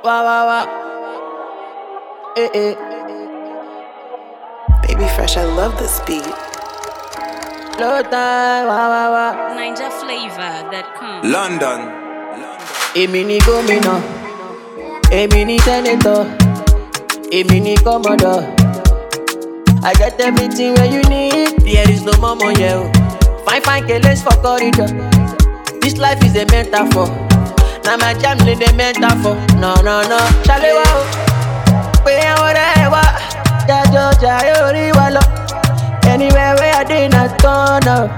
Wow. Eh. Baby Fresh, I love this beat. Low time, wow. NinjaFlavor.com. London. Èmi ni gómìnà, èmi ni senator, èmi ni commodore. I get everything where you need, there is no more money. Fine keles for corridor. This life is a metaphor. Now my jam in the metaphor. No. Shalewa o, pe àwọn ọ̀rẹ́ wa, jájọ́ jayé orí wa lọ. Anywhere where I dey na turn up.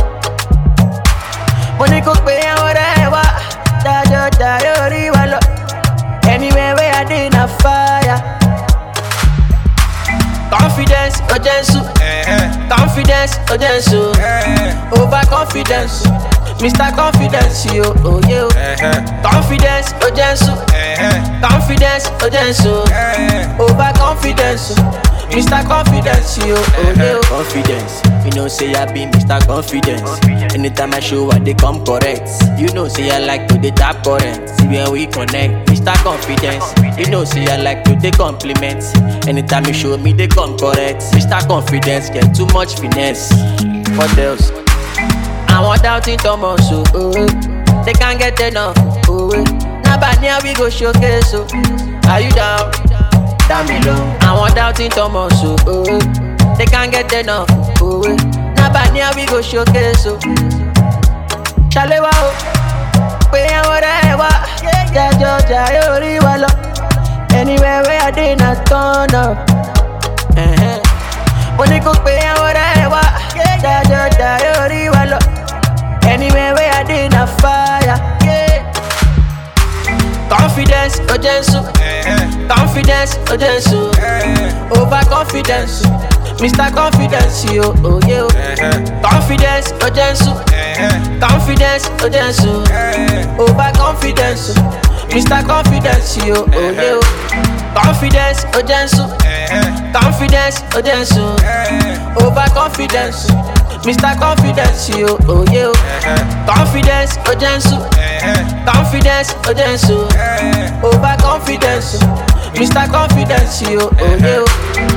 Mo ní kó pe àwọn ọ̀rẹ́ wa, jájọ́ jayé orí wa lọ. Anywhere where I dey na fire. Confidence, urgency. Confidence, urgency. Overconfidence, Mr. Confidence, yo, oh yo. Confidence, urgency. Confidence, urgency. Overconfidence, Mr. Confidence, yo, oh yo. Confidence, you know say I be Mr. Confidence. Anytime I show I they come correct. You know say I like to dey tap current. See when we connect, Mr. Confidence. You know say I like to dey compliment. Anytime you show me they come correct. Mr. Confidence get too much finesse. What else? I want doubting Thomas, oh. They can't get enough, oh. Now by now we go showcase, oh. Are you down? Down below. I want doubting Thomas, oh. They can't get enough, oh. Now by now we go showcase, oh. Shalewa, oh. Pe àwọn ọ̀rẹ́ wa, jájọ́ jayé orí wa lọ. Anywhere where I dey na turn up. Mo ní kó pe àwọn ọ̀rẹ́ wa, jájọ́ jayé orí wa lọ. Anywhere where I dey na fire. Confidence, urgency. Confidence, urgency. Overconfidence, Mr. Confidence, yo, oh yo. Confidence, urgency. Confidence, urgency. Overconfidence, Mr. Confidence, yo, oh yo. Confidence, urgency. Confidence, urgency. Overconfidence, Mr. Confidence, yo, oh yo. Confidence, urgency. Confidence, urgency. Overconfidence, Mr. Confidence, yo, oh yo.